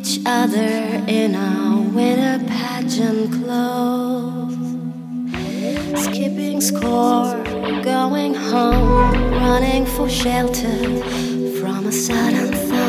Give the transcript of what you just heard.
each other in our winter pageant clothes, skipping score, going home, running for shelter from a sudden thunderstorm.